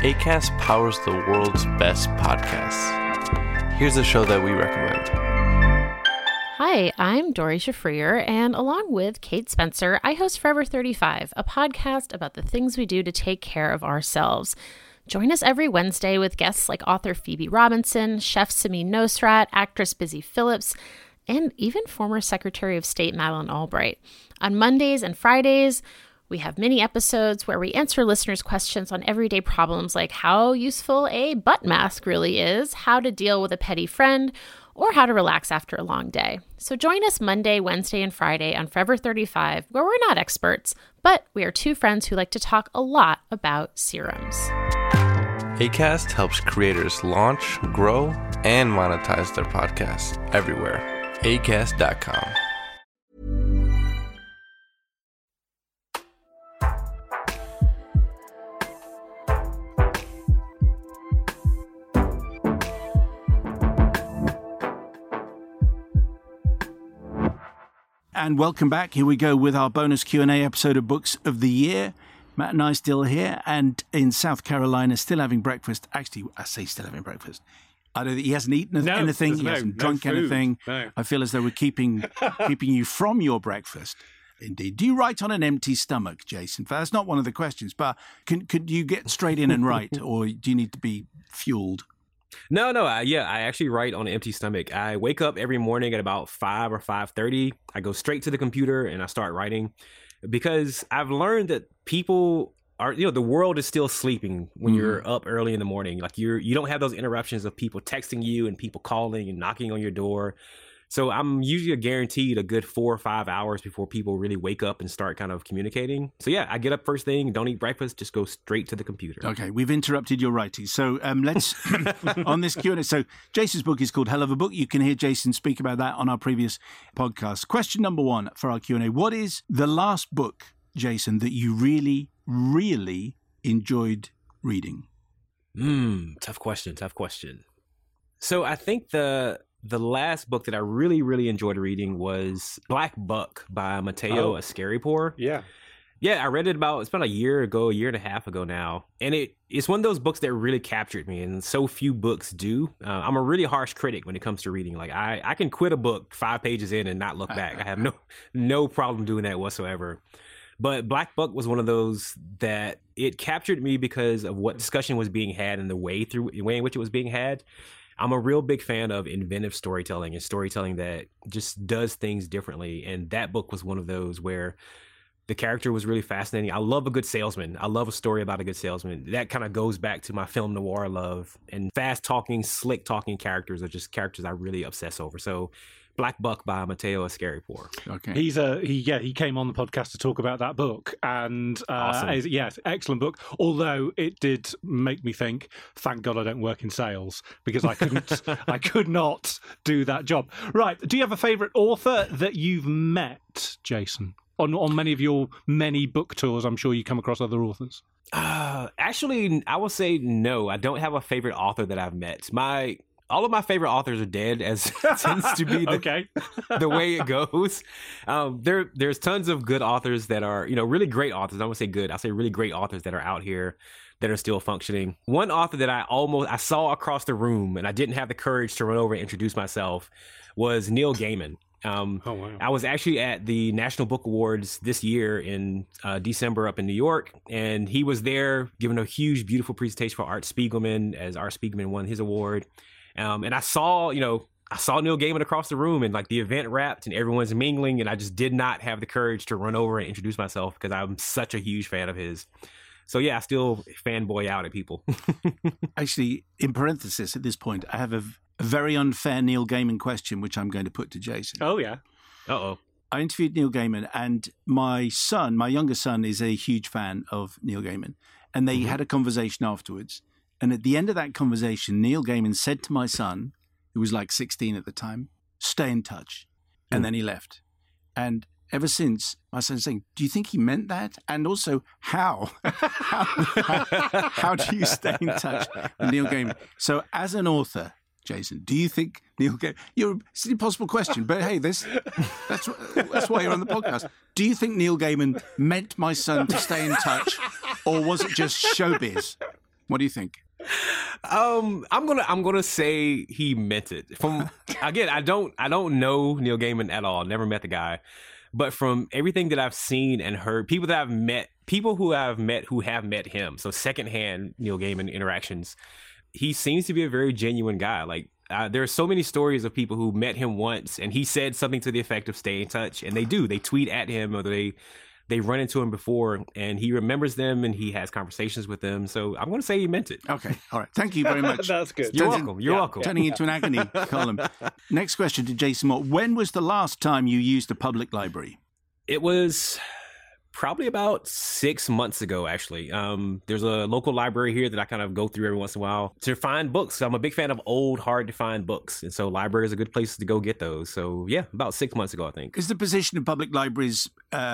Acast powers the world's best podcasts. Here's a show that we recommend. Hi, I'm Dory Shafrier, and along with Kate Spencer, I host Forever 35, a podcast about the things we do to take care of ourselves. Join us every Wednesday with guests like author Phoebe Robinson, chef Samin Nosrat, actress Busy Phillips, and even former Secretary of State Madeleine Albright. On Mondays and Fridays, we have mini episodes where we answer listeners' questions on everyday problems like how useful a butt mask really is, how to deal with a petty friend, or how to relax after a long day. So join us Monday, Wednesday, and Friday on Forever 35, where we're not experts, but we are two friends who like to talk a lot about serums. Acast helps creators launch, grow, and monetize their podcasts everywhere. Acast.com. And welcome back. Here we go with our bonus Q&A episode of Books of the Year. Matt and I still here, and in South Carolina, still having breakfast. Actually, I say still having breakfast. I don't think he hasn't eaten anything. He hasn't drunk anything. No. I feel as though we're keeping you from your breakfast. Indeed. Do you write on an empty stomach, Jason? That's not one of the questions, but could you get straight in and write, or do you need to be fueled? No. I actually write on an empty stomach. I wake up every morning at about 5 or 5:30. I go straight to the computer and I start writing because I've learned that people are, the world is still sleeping when you're up early in the morning. Like you don't have those interruptions of people texting you and people calling and knocking on your door. So I'm usually guaranteed a good 4 or 5 hours before people really wake up and start kind of communicating. So yeah, I get up first thing, don't eat breakfast, just go straight to the computer. Okay, we've interrupted your writing. So let's, on this Q&A. So Jason's book is called Hell of a Book. You can hear Jason speak about that on our previous podcast. Question number 1 for our Q&A. What is the last book, Jason, that you really, really enjoyed reading? Tough question. So I think the last book that I really, really enjoyed reading was Black Buck by Matteo Ascaripour. Yeah. Yeah, I read it it's about a year and a half ago now. And it's one of those books that really captured me, and so few books do. I'm a really harsh critic when it comes to reading. Like I can quit a book 5 pages in and not look back. I have no problem doing that whatsoever. But Black Buck was one of those that it captured me because of what discussion was being had and the way in which it was being had. I'm a real big fan of inventive storytelling and storytelling that just does things differently. And that book was one of those where the character was really fascinating. I love a good salesman. I love a story about a good salesman. That kind of goes back to my film noir love. And fast talking, slick talking characters are just characters I really obsess over. So Black Buck by Matteo Ascaripour. Okay. He came on the podcast to talk about that book, and awesome. Yes, excellent book. Although it did make me think, thank God I don't work in sales, because I could not do that job. Right. Do you have a favourite author that you've met, Jason? On many of your many book tours, I'm sure you come across other authors. Actually, I will say no. I don't have a favorite author that I've met. All of my favorite authors are dead, as tends to be the way it goes. There's tons of good authors that are, really great authors. I don't want to say good. I'll say really great authors that are out here that are still functioning. One author that I saw across the room and I didn't have the courage to run over and introduce myself was Neil Gaiman. Wow. I was actually at the National Book Awards this year in December up in New York, and he was there giving a huge, beautiful presentation for Art Spiegelman as Art Spiegelman won his award. And I saw Neil Gaiman across the room, and like the event wrapped and everyone's mingling, and I just did not have the courage to run over and introduce myself because I'm such a huge fan of his. So yeah, I still fanboy out at people. Actually, in parenthesis at this point, I have a very unfair Neil Gaiman question, which I'm going to put to Jason. Oh, yeah. Uh-oh. I interviewed Neil Gaiman, and my younger son, is a huge fan of Neil Gaiman. And they had a conversation afterwards. And at the end of that conversation, Neil Gaiman said to my son, who was like 16 at the time, stay in touch. And then he left. And ever since, my son's saying, do you think he meant that? And also, how? How do you stay in touch with Neil Gaiman? So as an author, Jason, do you think Neil Gaiman... It's an impossible question, but hey, that's why you're on the podcast. Do you think Neil Gaiman meant my son to stay in touch, or was it just showbiz? What do you think? I'm gonna say he meant it. From again, I don't know Neil Gaiman at all. Never met the guy, but from everything that I've seen and heard, people who have met him, so secondhand Neil Gaiman interactions, he seems to be a very genuine guy. Like there are so many stories of people who met him once, and he said something to the effect of "stay in touch," and they do. They tweet at him, or they run into him before, and he remembers them, and he has conversations with them. So I'm going to say he meant it. Okay, all right. Thank you very much. That's good. You're welcome. You're welcome. Turning into an agony column. Next question to Jason Moore. When was the last time you used a public library? It was probably about 6 months ago, actually. There's a local library here that I kind of go through every once in a while to find books. I'm a big fan of old, hard-to-find books, and so library is a good place to go get those. So, yeah, about 6 months ago, I think. Is the position of public libraries,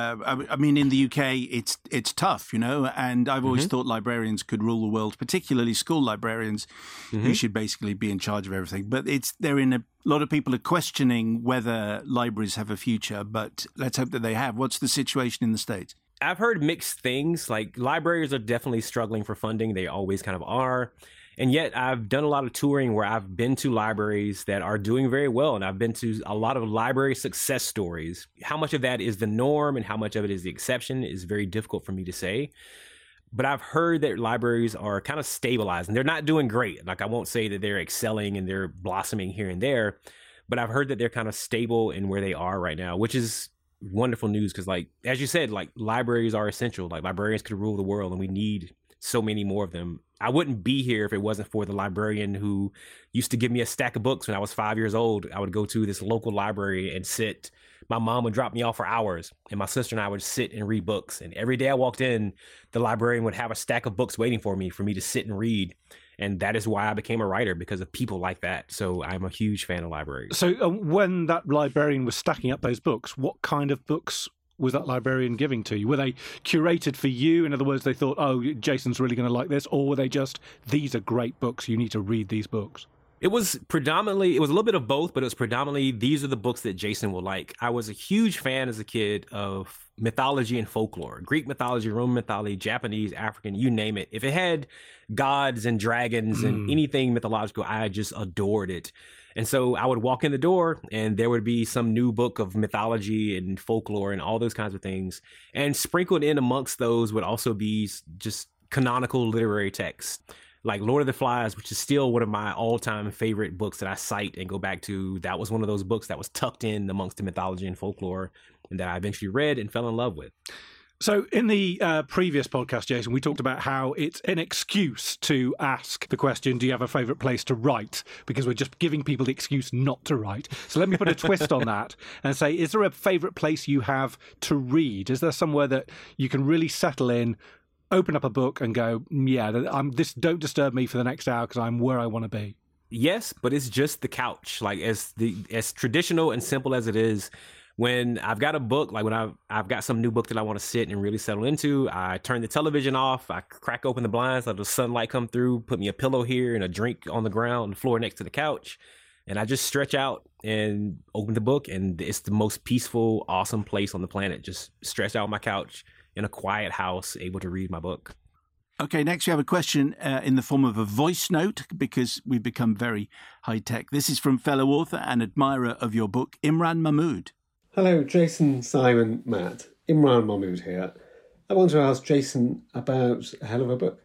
I mean, in the UK, it's tough, you know, and I've always thought librarians could rule the world, particularly school librarians, who should basically be in charge of everything. But a lot of people are questioning whether libraries have a future, but let's hope that they have. What's the situation in the States? I've heard mixed things. Like, libraries are definitely struggling for funding. They always kind of are. And yet I've done a lot of touring where I've been to libraries that are doing very well. And I've been to a lot of library success stories. How much of that is the norm and how much of it is the exception is very difficult for me to say. But I've heard that libraries are kind of stabilizing. They're not doing great. Like, I won't say that they're excelling and they're blossoming here and there, but I've heard that they're kind of stable in where they are right now, which is wonderful news. Because, like, as you said, like, libraries are essential. Like, librarians could rule the world, and we need so many more of them. I wouldn't be here if it wasn't for the librarian who used to give me a stack of books when I was 5 years old. I would go to this local library and sit. My mom would drop me off for hours, and my sister and I would sit and read books. And every day I walked in, the librarian would have a stack of books waiting for me to sit and read. And that is why I became a writer, because of people like that. So I'm a huge fan of libraries. So when that librarian was stacking up those books, what kind of books was that librarian giving to you? Were they curated for you? In other words, they thought, oh, Jason's really going to like this? Or were they just, these are great books, you need to read these books? It was a little bit of both, but it was predominantly, these are the books that Jason will like. I was a huge fan as a kid of mythology and folklore, Greek mythology, Roman mythology, Japanese, African, you name it. If it had gods and dragons and anything mythological, I just adored it. And so I would walk in the door and there would be some new book of mythology and folklore and all those kinds of things. And sprinkled in amongst those would also be just canonical literary texts. Like Lord of the Flies, which is still one of my all-time favorite books that I cite and go back to. That was one of those books that was tucked in amongst the mythology and folklore and that I eventually read and fell in love with. So in the previous podcast, Jason, we talked about how it's an excuse to ask the question, do you have a favourite place to write? Because we're just giving people the excuse not to write. So let me put a twist on that and say, is there a favourite place you have to read? Is there somewhere that you can really settle in, open up a book and go, yeah, don't disturb me for the next hour because I'm where I want to be? Yes, but it's just the couch. Like, as traditional and simple as it is, when I've got a book, like when I've got some new book that I want to sit and really settle into, I turn the television off, I crack open the blinds, let the sunlight come through, put me a pillow here and a drink on the ground, on the floor next to the couch, and I just stretch out and open the book, and it's the most peaceful, awesome place on the planet. Just stretch out on my couch in a quiet house, able to read my book. Okay, next we have a question in the form of a voice note, because we've become very high-tech. This is from fellow author and admirer of your book, Imran Mahmood. Hello, Jason, Simon, Matt. Imran Mahmood here. I want to ask Jason about a hell of a book.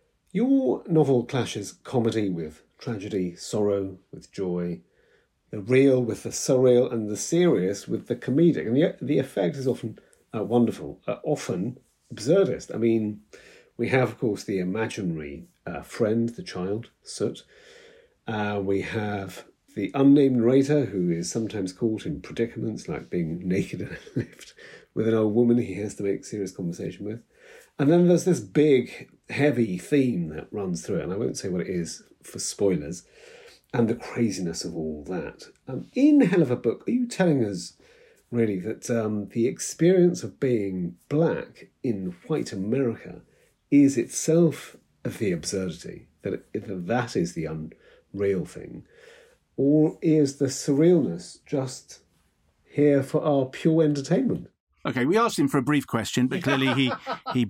Your novel clashes comedy with tragedy, sorrow with joy, the real with the surreal, and the serious with the comedic. And the effect is often wonderful, often absurdist. I mean, we have, of course, the imaginary friend, the child, Soot. We have the unnamed narrator, who is sometimes caught in predicaments like being naked in a lift with an old woman he has to make serious conversation with. And then there's this big, heavy theme that runs through it, and I won't say what it is for spoilers, and the craziness of all that. In Hell of a Book, are you telling us, really, that the experience of being black in white America is itself the absurdity, that is the unreal thing? Or is the surrealness just here for our pure entertainment? Okay, we asked him for a brief question, but clearly he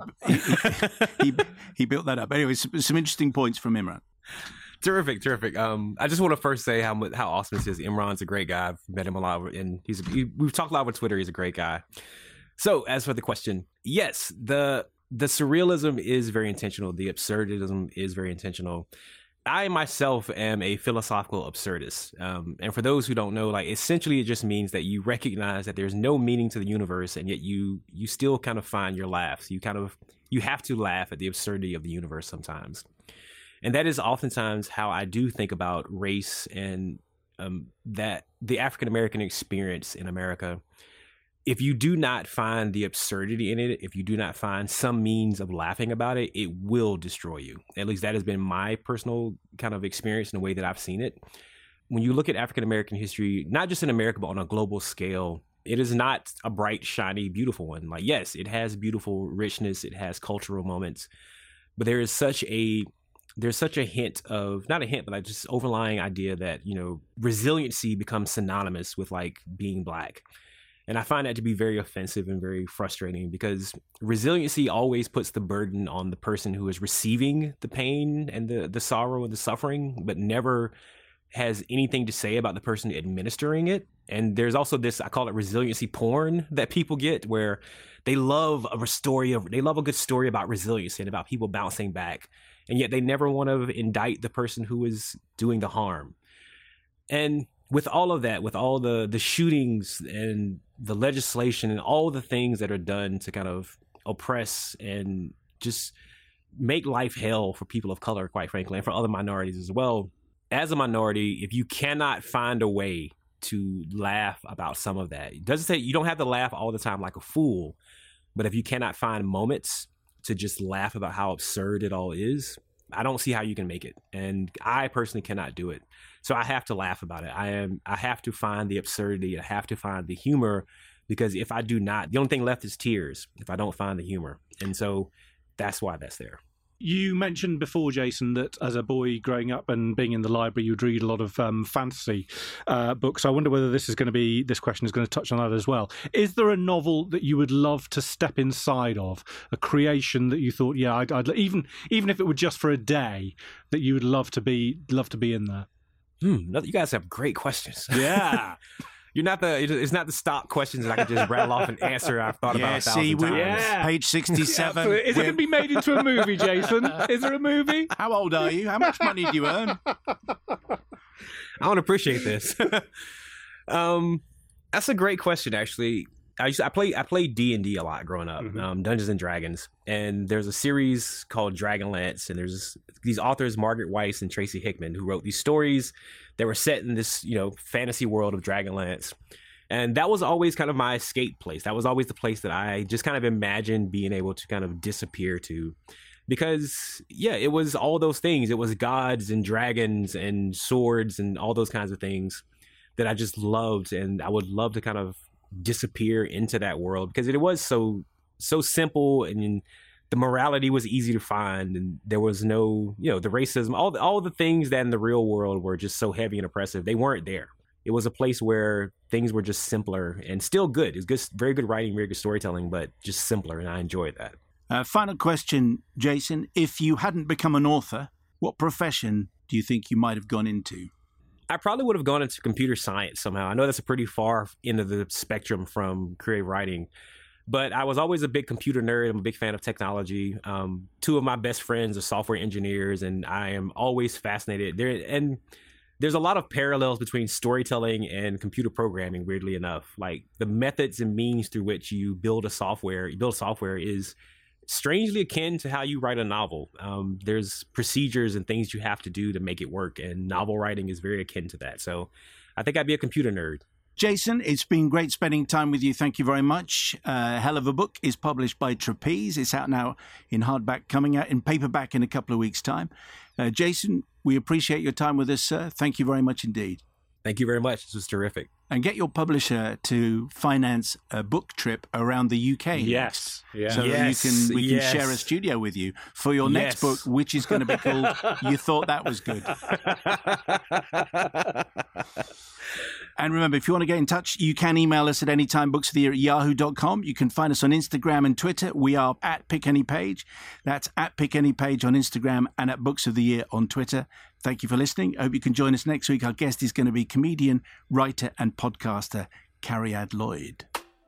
built that up. Anyway, some interesting points from Imran. Terrific. I just want to first say how awesome this is. Imran's a great guy. I've met him a lot, and we've talked a lot with Twitter. He's a great guy. So, as for the question, yes, the surrealism is very intentional. The absurdism is very intentional. I myself am a philosophical absurdist. And for those who don't know, like essentially it just means that you recognize that there's no meaning to the universe, and yet you still kind of find your laughs. You have to laugh at the absurdity of the universe sometimes. And that is oftentimes how I do think about race and that the African American experience in America. If you do not find the absurdity in it, if you do not find some means of laughing about it, it will destroy you. At least that has been my personal kind of experience in the way that I've seen it. When you look at African American history, not just in America, but on a global scale, it is not a bright, shiny, beautiful one. Like, yes, it has beautiful richness. It has cultural moments, but there's such a hint of, not a hint, but like just overlying idea that, resiliency becomes synonymous with like being Black. And I find that to be very offensive and very frustrating, because resiliency always puts the burden on the person who is receiving the pain and the sorrow and the suffering, but never has anything to say about the person administering it. And there's also this, I call it resiliency porn, that people get, where they love a good story about resiliency and about people bouncing back. And yet they never want to indict the person who is doing the harm. And with all of that, with all the shootings and the legislation and all the things that are done to kind of oppress and just make life hell for people of color, quite frankly, and for other minorities as well. As a minority, if you cannot find a way to laugh about some of that, it doesn't say you don't have to laugh all the time like a fool, but if you cannot find moments to just laugh about how absurd it all is, I don't see how you can make it. And I personally cannot do it. So I have to laugh about it. I have to find the absurdity. I have to find the humor, because if I do not, the only thing left is tears if I don't find the humor. And so that's why that's there. You mentioned before, Jason, that as a boy growing up and being in the library, you'd read a lot of fantasy books. I wonder whether this question is going to touch on that as well. Is there a novel that you would love to step inside of, a creation that you thought, yeah, I'd even if it were just for a day, that you would love to be in there? You guys have great questions. Yeah. It's not the stock questions that I can just rattle off an answer I've thought about 1,000 times. Yeah. Page 67. Yeah, is it going to be made into a movie, Jason? Is there a movie? How old are you? How much money do you earn? I don't appreciate this. That's a great question, actually. I played D&D a lot growing up, Dungeons and Dragons, and there's a series called Dragonlance, and there's these authors, Margaret Weiss and Tracy Hickman, who wrote these stories that were set in this, fantasy world of Dragonlance. And that was always kind of my escape place. That was always the place that I just kind of imagined being able to kind of disappear to. Because, yeah, it was all those things. It was gods and dragons and swords and all those kinds of things that I just loved. And I would love to kind of disappear into that world, because it was so simple, and the morality was easy to find, and there was no, the racism, all the things that in the real world were just so heavy and oppressive, they weren't there. It was a place where things were just simpler and still good. It's good, very good writing, very good storytelling, but just simpler, and I enjoyed that. Final question, Jason. If you hadn't become an author, what profession do you think you might have gone into? I probably would have gone into computer science somehow. I know that's a pretty far end of the spectrum from creative writing, but I was always a big computer nerd. I'm a big fan of technology. Two of my best friends are software engineers, and I am always fascinated. There's a lot of parallels between storytelling and computer programming, weirdly enough. Like the methods and means through which you build software is strangely akin to how you write a novel. There's procedures and things you have to do to make it work, and novel writing is very akin to that. So I think I'd be a computer nerd. Jason, it's been great spending time with you. Thank you very much. Hell of a Book is published by Trapeze. It's out now in hardback, coming out in paperback in a couple of weeks' time. Jason, we appreciate your time with us, sir. Thank you very much indeed. Thank you very much. This was terrific. and get your publisher to finance a book trip around the UK. Yes. Yeah. So that we can share a studio with you for your next book, which is going to be called You Thought That Was Good. And remember, if you want to get in touch, you can email us at anytimebooksoftheyear@yahoo.com. You can find us on Instagram and Twitter. We are at PickAnyPage. That's at PickAnyPage on Instagram and at Books of the Year on Twitter. Thank you for listening. I hope you can join us next week. Our guest is going to be comedian, writer and podcaster Cariad Lloyd.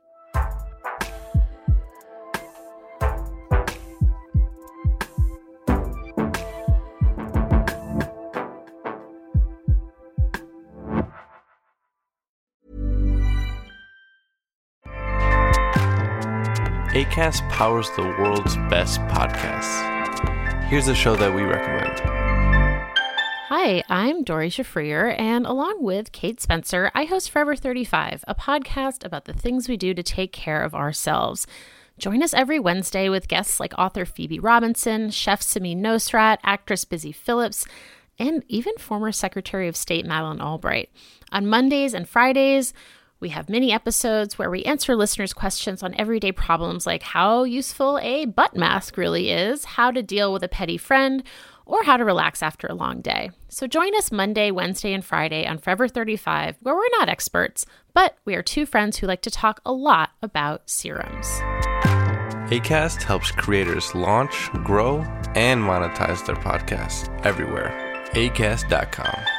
Acast powers the world's best podcasts. Here's a show that we recommend. Hi, I'm Dori Shafrir, and along with Kate Spencer, I host Forever 35, a podcast about the things we do to take care of ourselves. Join us every Wednesday with guests like author Phoebe Robinson, chef Samin Nosrat, actress Busy Phillips, and even former Secretary of State Madeleine Albright. On Mondays and Fridays, we have mini episodes where we answer listeners' questions on everyday problems like how useful a butt mask really is, how to deal with a petty friend, or how to relax after a long day. So join us Monday, Wednesday, and Friday on Forever 35, where we're not experts, but we are two friends who like to talk a lot about serums. Acast helps creators launch, grow, and monetize their podcasts everywhere. Acast.com.